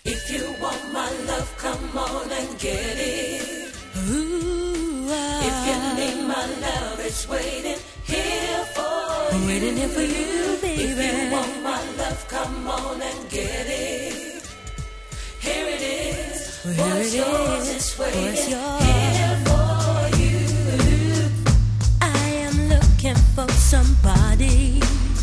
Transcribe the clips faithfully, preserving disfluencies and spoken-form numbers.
If you want my love, come on and get it. Ooh, ah. If you need my love, it's waiting here for you. Waiting here for you, baby. If you want my love, come on and get it. Here it is. Well, here What's it yours is. is waiting What's yours? here for you. I am looking for somebody,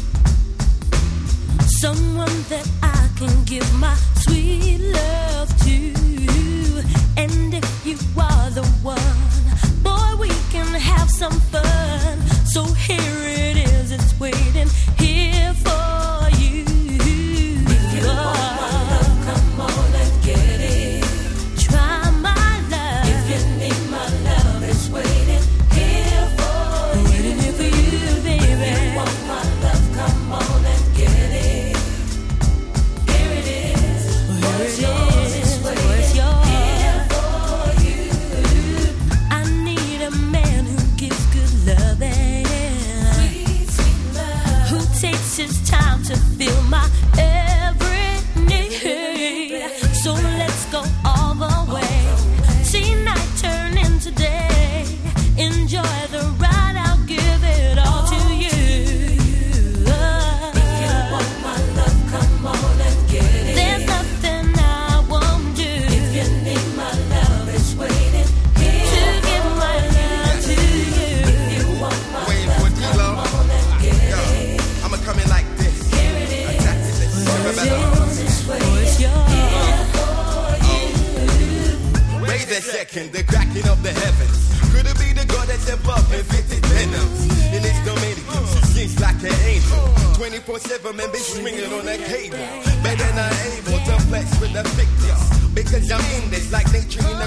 someone that I can give my sweet love to. And if you are the one, boy, we can have some fun. So here it is, it's waiting here for you. If you want my love, come on and get it. Try my love. If you need my love, it's waiting here for you. Waiting here for you, baby. If you want my love, come on and get it. Here it is. What's yours is waiting What's yours? here for you. I need a man who gives good loving, Sweet, sweet love. who takes his time to fill my every need. So let's go all the way. See night turn into day. Enjoy the ride, I'll give it all to you. If you want my love, come on and get it. There's nothing I won't do If you need my love, it's waiting here to give my love to you. If you want my Waiting love, for come D-Lo. on and get Yo, it. I'ma come in like this. Here it is. Attack it, let's go. What's Remember? yours? It's waiting What's yours? here for you. Wait a second, the cracking of the heavens. Could it be the God that's above and fitted venoms? In his Dominican, she sings like an angel. twenty-four seven, man, be swinging on that cable. Better not able to flex with the thickness. Because I'm in this like nature in